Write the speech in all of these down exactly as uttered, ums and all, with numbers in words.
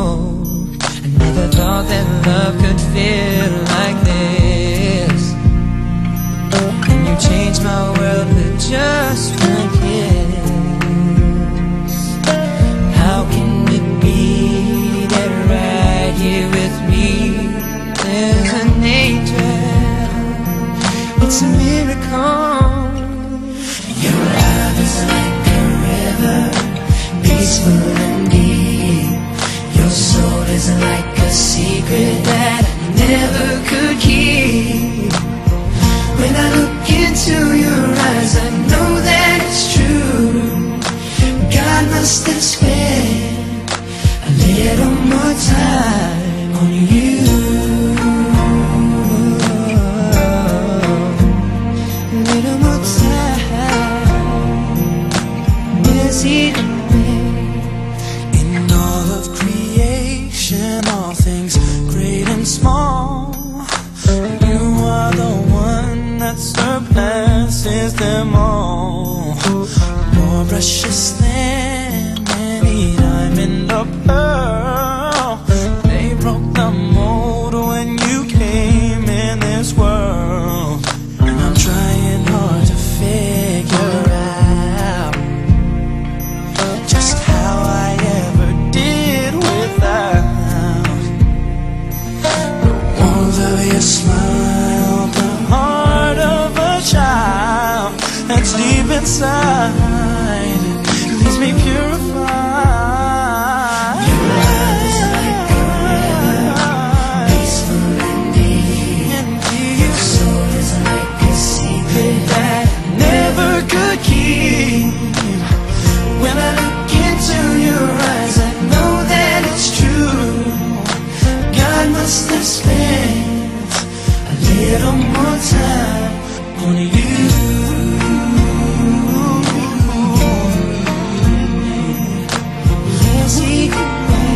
I never thought that love could feel like this. And you changed my world with just one kiss. How can it be that right here with me there's an angel? It's a miracle. Your love is like a river, peaceful and deep. Your soul is like a secret that I never could keep. When I look into your eyes, I know that it's true. God must have spent a little more time on you. A little more time. Is he in all of creation, all things great and small? You are the one that surpasses them all. More precious than any diamond or pearl. They broke the mold when you came in this world. And I'm trying hard to figure out just how I ever did without the warmth of your smile, the heart of a child that's deep inside, leaves me purified. Your love is like a river, peaceful and deep. Your soul is like a secret that I never could keep. When I look into your eyes, I know that it's true. God must have spent a little more time on you. Yes, he did.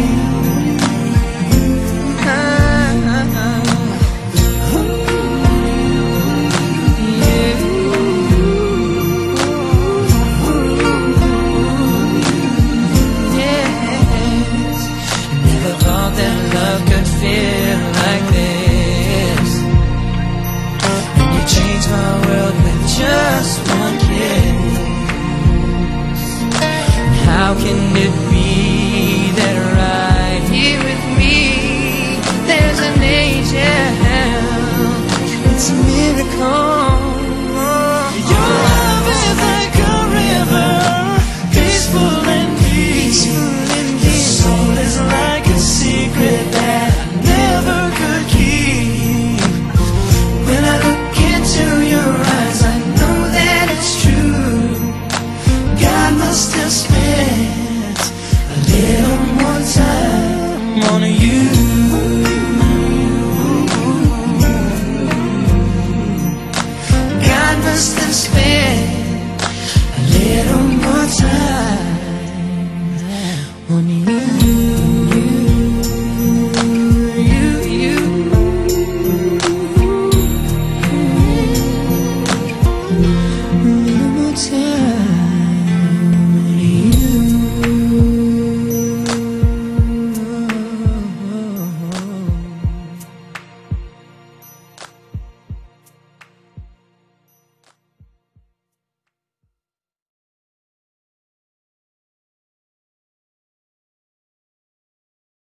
Yes, never thought that love could feel like this. And you changed my world with just one kiss. How can it be that right here with me there's an angel? It's a miracle. Your love is like a river, peaceful and deep. Your soul is like a secret that I never could keep. When I look into your eyes, I know that it's true. God must have spent a little more time on you. God must have spent a little more time on you. You, you. A little more time.